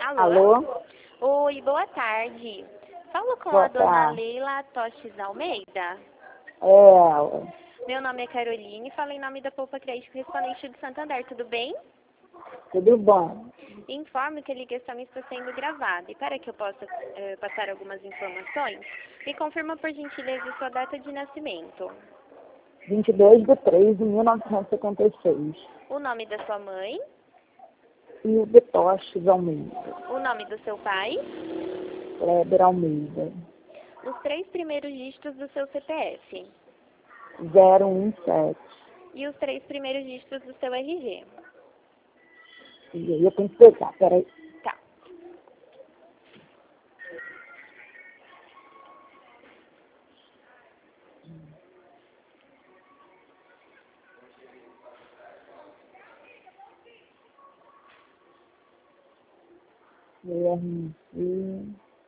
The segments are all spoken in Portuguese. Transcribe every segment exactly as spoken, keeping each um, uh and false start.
Alô? Alô? Oi, boa tarde. Falo com Boa a dona tarde. Leila Toches Almeida. É ela. Meu nome é Caroline, falo em nome da Poupa Crédito Correspondente do Santander, tudo bem? Tudo bom? Informo que a ligação está sendo gravada e para que eu possa eh, passar algumas informações, me confirma por gentileza sua data de nascimento, vinte e dois de três de mil novecentos e setenta e seis. o nome da sua mãe, E o Betoches Almeida. o nome do seu pai, Kleber Almeida. os três primeiros dígitos do seu C P F zero um sete. e os três primeiros dígitos do seu R G. E aí eu tenho que pegar, peraí. Tá. R G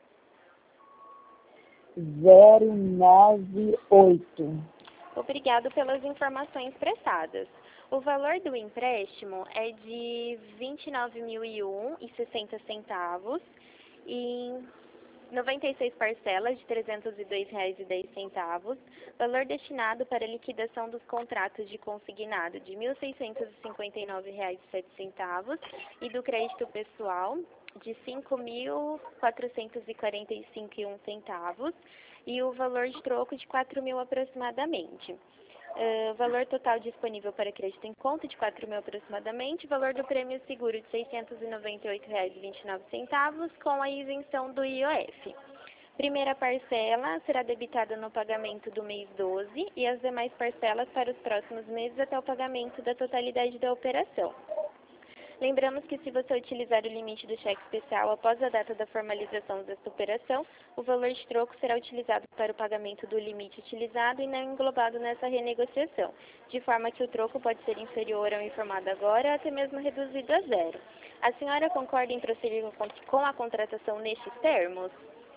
zero nove oito. Obrigado pelas informações prestadas. O valor do empréstimo é de vinte e nove mil e um e sessenta centavos em noventa e seis parcelas de trezentos e dois reais e dez centavos, valor destinado para liquidação dos contratos de consignado de mil seiscentos e cinquenta e nove reais e sete centavos e do crédito pessoal de cinco mil quatrocentos e quarenta e cinco reais e um centavos e o valor de troco de quatro mil aproximadamente. Uh, valor total disponível para crédito em conta de quatro mil aproximadamente, valor do prêmio seguro de seiscentos e noventa e oito reais e vinte e nove centavos com a isenção do I O F. Primeira parcela será debitada no pagamento do mês doze e as demais parcelas para os próximos meses até o pagamento da totalidade da operação. Lembramos que se você utilizar o limite do cheque especial após a data da formalização desta operação, o valor de troco será utilizado para o pagamento do limite utilizado e não englobado nessa renegociação, de forma que o troco pode ser inferior ao informado agora ou até mesmo reduzido a zero. A senhora concorda em prosseguir com a contratação nestes termos?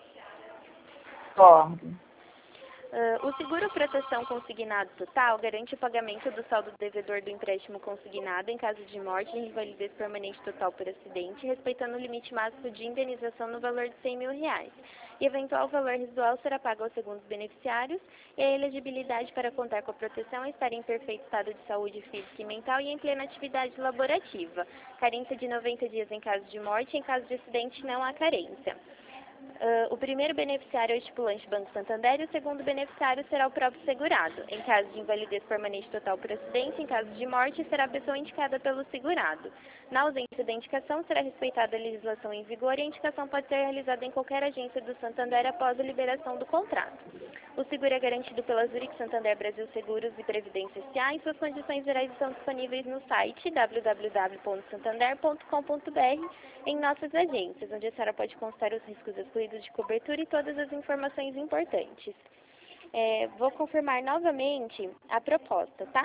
Concordo. Uh, o seguro proteção consignado total garante o pagamento do saldo devedor do empréstimo consignado em caso de morte e invalidez permanente total por acidente, respeitando o limite máximo de indenização no valor de cem mil reais. E eventual valor residual será pago aos segundos beneficiários e a elegibilidade para contar com a proteção é estar em perfeito estado de saúde física e mental e em plena atividade laborativa. Carência de noventa dias em caso de morte, em caso de acidente não há carência. Uh, o primeiro beneficiário é o estipulante Banco Santander e o segundo beneficiário será o próprio segurado. Em caso de invalidez permanente total por acidente, em caso de morte, será a pessoa indicada pelo segurado. Na ausência da indicação, será respeitada a legislação em vigor e a indicação pode ser realizada em qualquer agência do Santander após a liberação do contrato. O seguro é garantido pela Zurich Santander Brasil Seguros e Previdência S A e suas condições gerais estão disponíveis no site w w w ponto santander ponto com ponto b r em nossas agências, onde a senhora pode constar os riscos excluídos de cobertura e todas as informações importantes. É, vou confirmar novamente a proposta, tá?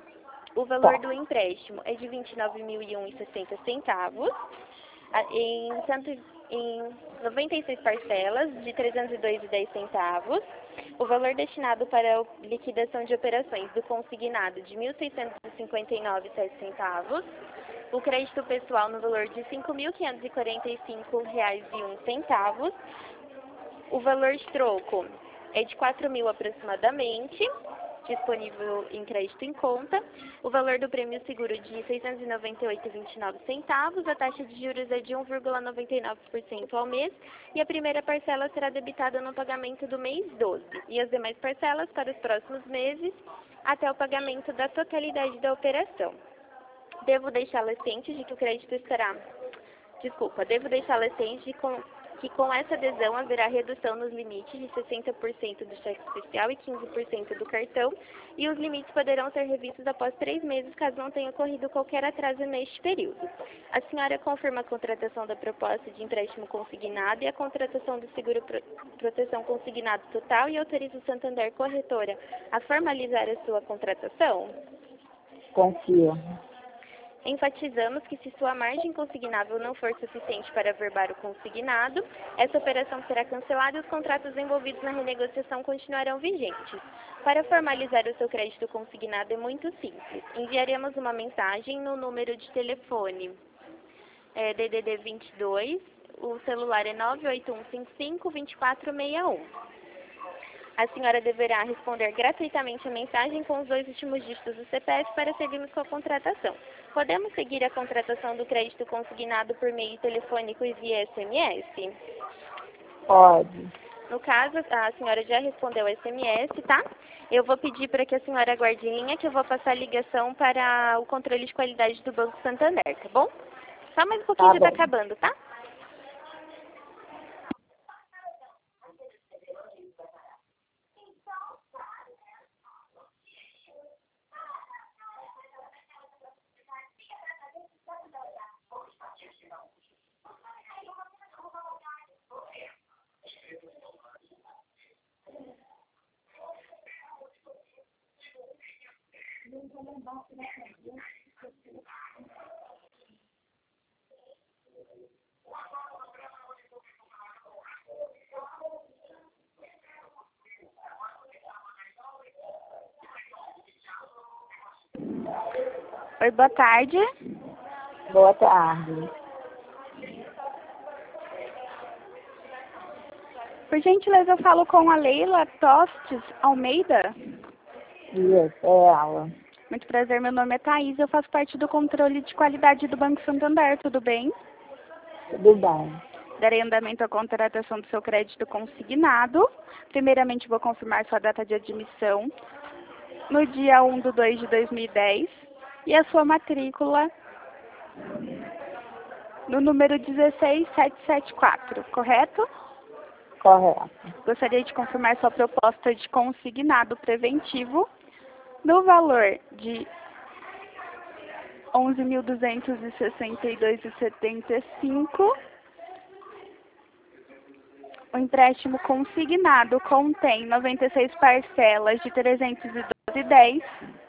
O valor do empréstimo é de vinte e nove mil e um reais e sessenta centavos, em, cento, em noventa e seis parcelas de trezentos e dois reais e dez centavos. O valor destinado para a liquidação de operações do consignado de mil seiscentos e cinquenta e nove reais e sete centavos. O crédito pessoal no valor de cinco mil quinhentos e quarenta e cinco reais e um centavo. O valor de troco é de quatro mil aproximadamente, disponível em crédito em conta. O valor do prêmio seguro de seiscentos e noventa e oito reais e vinte e nove centavos. A taxa de juros é de um vírgula noventa e nove por cento ao mês. E a primeira parcela será debitada no pagamento do mês doze. E as demais parcelas para os próximos meses até o pagamento da totalidade da operação. Devo deixá-la ciente de que o crédito estará... Desculpa, devo deixá-la ciente de com... que com essa adesão haverá redução nos limites de sessenta por cento do cheque especial e quinze por cento do cartão, e os limites poderão ser revistos após três meses, caso não tenha ocorrido qualquer atraso neste período. A senhora confirma a contratação da proposta de empréstimo consignado e a contratação do seguro pro... proteção consignado total e autoriza o Santander Corretora a formalizar a sua contratação? Confirmo. Enfatizamos que se sua margem consignável não for suficiente para averbar o consignado, essa operação será cancelada e os contratos envolvidos na renegociação continuarão vigentes. Para formalizar o seu crédito consignado é muito simples. Enviaremos uma mensagem no número de telefone é, D D D vinte e dois, O celular é nove oito um cinco cinco, dois quatro seis um. A senhora deverá responder gratuitamente a mensagem com os dois últimos dígitos do C P F para seguirmos com a contratação. Podemos seguir a contratação do crédito consignado por meio telefônico e via S M S? Pode. No caso, a senhora já respondeu o S M S, tá? Eu vou pedir para que a senhora aguarde em linha, que eu vou passar a ligação para o controle de qualidade do Banco Santander, tá bom? Só mais um pouquinho, Tá já tá bom. acabando, tá? Oi, boa tarde. Boa tarde. Por gentileza, eu falo com a Leila Tostes Almeida. Isso, é ela. Muito prazer, meu nome é Thaís, eu faço parte do controle de qualidade do Banco Santander, tudo bem? Tudo bem. Darei andamento à contratação do seu crédito consignado. Primeiramente, vou confirmar sua data de admissão no dia um de dois de dois mil e dez e a sua matrícula no número dezesseis mil setecentos e setenta e quatro, correto? Correto. Gostaria de confirmar sua proposta de consignado preventivo no valor de onze mil duzentos e sessenta e dois reais e setenta e cinco centavos. O empréstimo consignado contém noventa e seis parcelas de trezentos e doze reais e dez centavos.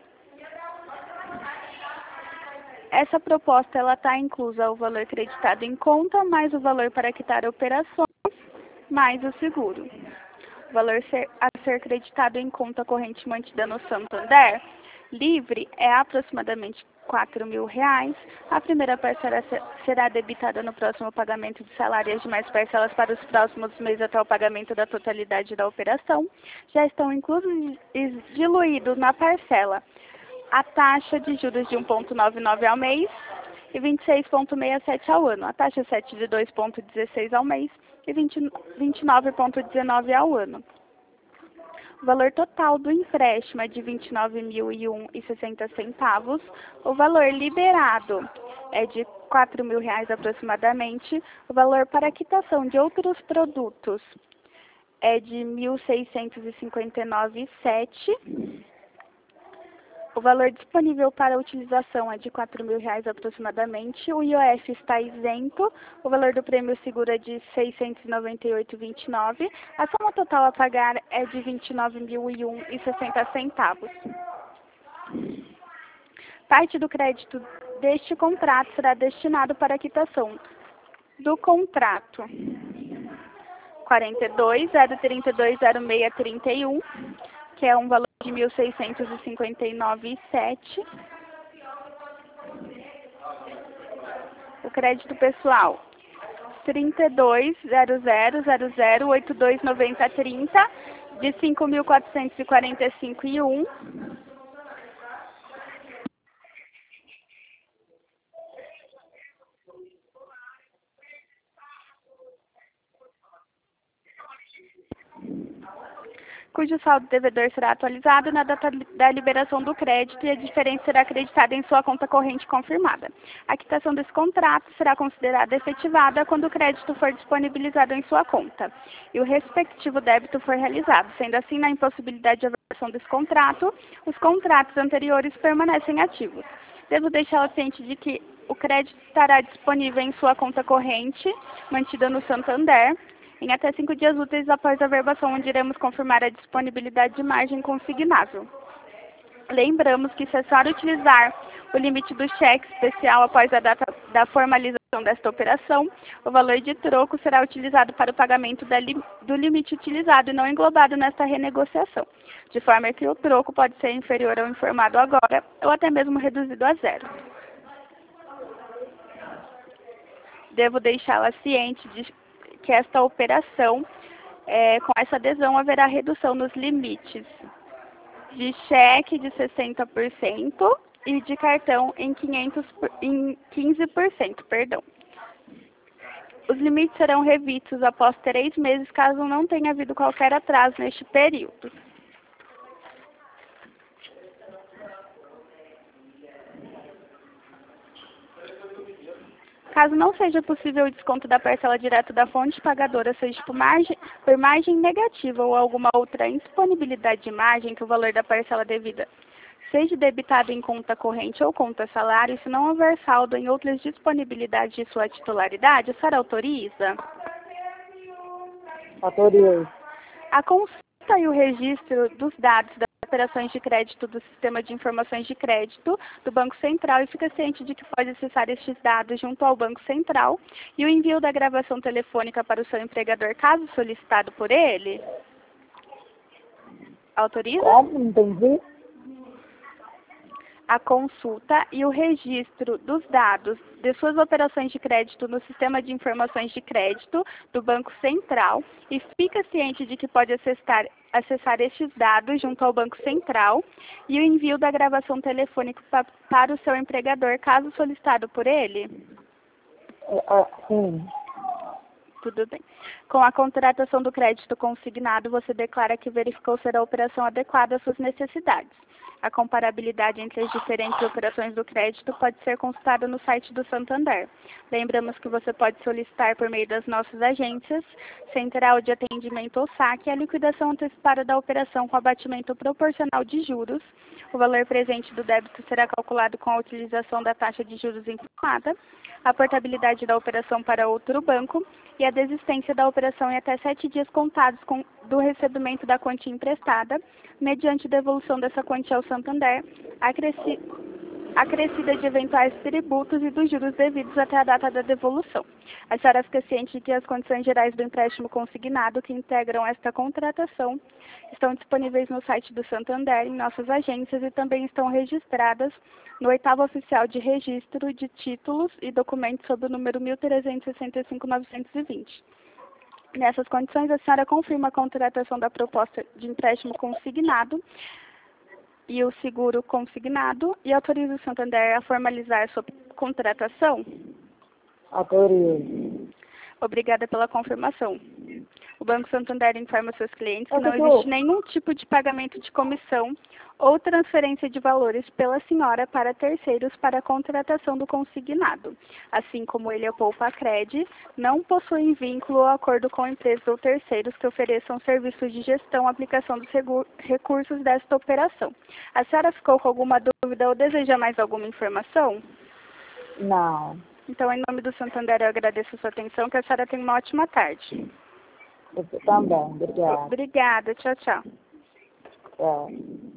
Essa proposta ela está inclusa o valor creditado em conta, mais o valor para quitar operações, mais o seguro. O valor ser, a ser creditado em conta corrente mantida no Santander Livre é aproximadamente quatro mil reais. A primeira parcela será debitada no próximo pagamento de salário e as demais parcelas para os próximos meses até o pagamento da totalidade da operação. Já estão inclusos e diluídos na parcela a taxa de juros de um vírgula noventa e nove ao mês e vinte e seis vírgula sessenta e sete ao ano. A taxa sete de dois vírgula dezesseis ao mês e vinte e nove vírgula dezenove ao ano. O valor total do empréstimo é de vinte e nove mil e um reais e sessenta centavos. O valor liberado é de quatro mil reais aproximadamente. O valor para quitação de outros produtos é de mil seiscentos e cinquenta e nove reais e sete centavos. O valor disponível para utilização é de quatro mil reais aproximadamente. O I O F está isento. O valor do prêmio seguro é de seiscentos e noventa e oito reais e vinte e nove centavos. A soma total a pagar é de vinte e nove mil e um reais e sessenta centavos. Parte do crédito deste contrato será destinado para a quitação do contrato quarenta e dois, zero trinta e dois, zero seis trinta e um, que é um valor de mil seiscentos e cinquenta e nove reais e sete centavos. O crédito pessoal trinta e dois, zero zero, zero zero, oitenta e dois, noventa, trinta, de cinco mil quatrocentos e quarenta e cinco reais e um centavo. Cujo saldo devedor será atualizado na data da liberação do crédito e a diferença será acreditada em sua conta corrente confirmada. A quitação desse contrato será considerada efetivada quando o crédito for disponibilizado em sua conta e o respectivo débito for realizado. Sendo assim, na impossibilidade de avaliação desse contrato, os contratos anteriores permanecem ativos. Devo deixá-la ciente de que o crédito estará disponível em sua conta corrente, mantida no Santander, em até cinco dias úteis após a verbação, onde iremos confirmar a disponibilidade de margem consignável. Lembramos que, se a senhora utilizar o limite do cheque especial após a data da formalização desta operação, o valor de troco será utilizado para o pagamento da li do limite utilizado e não englobado nesta renegociação, de forma que o troco pode ser inferior ao informado agora ou até mesmo reduzido a zero. Devo deixá-la ciente de que esta operação, é, com essa adesão, haverá redução nos limites de cheque de sessenta por cento e de cartão em, quinhentos por, em quinze por cento. Perdão. Os limites serão revistos após três meses, caso não tenha havido qualquer atraso neste período. Caso não seja possível o desconto da parcela direto da fonte pagadora, seja por margem, por margem negativa ou alguma outra indisponibilidade de margem que o valor da parcela devida seja debitado em conta corrente ou conta salário, se não houver saldo em outras disponibilidades de sua titularidade, a senhora autoriza? Autorizo. A consulta e o registro dos dados das operações de crédito do Sistema de Informações de Crédito do Banco Central e fica ciente de que pode acessar estes dados junto ao Banco Central e o envio da gravação telefônica para o seu empregador, caso solicitado por ele? Autoriza? Como? Não entendi. A consulta e o registro dos dados de suas operações de crédito no Sistema de Informações de Crédito do Banco Central e fica ciente de que pode acessar, acessar estes dados junto ao Banco Central e o envio da gravação telefônica pa, para o seu empregador, caso solicitado por ele? É, é, sim. Tudo bem. Com a contratação do crédito consignado, você declara que verificou ser a operação adequada às suas necessidades. A comparabilidade entre as diferentes operações do crédito pode ser consultada no site do Santander. Lembramos que você pode solicitar por meio das nossas agências, Central de Atendimento ou saque, a liquidação antecipada da operação com abatimento proporcional de juros. O valor presente do débito será calculado com a utilização da taxa de juros informada, a portabilidade da operação para outro banco e a desistência da operação em até sete dias contados com, do recebimento da quantia emprestada, mediante devolução dessa quantia ao Santander, acresci, acrescida de eventuais tributos e dos juros devidos até a data da devolução. A senhora fica ciente de que as condições gerais do empréstimo consignado que integram esta contratação estão disponíveis no site do Santander, em nossas agências e também estão registradas no oitavo oficial de registro de títulos e documentos sob o número mil trezentos e sessenta e cinco ponto novecentos e vinte. Nessas condições, a senhora confirma a contratação da proposta de empréstimo consignado e o seguro consignado e autoriza o Santander a formalizar sua contratação? Autorizo. Obrigada pela confirmação. O Banco Santander informa seus clientes que Ô, não Dudu. existe nenhum tipo de pagamento de comissão ou transferência de valores pela senhora para terceiros para a contratação do consignado. Assim como ele, a Poupa Cred, não possui vínculo ou acordo com empresas ou terceiros que ofereçam serviços de gestão e aplicação dos recursos desta operação. A senhora ficou com alguma dúvida ou deseja mais alguma informação? Não. Então, em nome do Santander, eu agradeço a sua atenção, que a senhora tenha uma ótima tarde. Você também. Obrigada. Obrigada. Tchau, tchau. Tchau.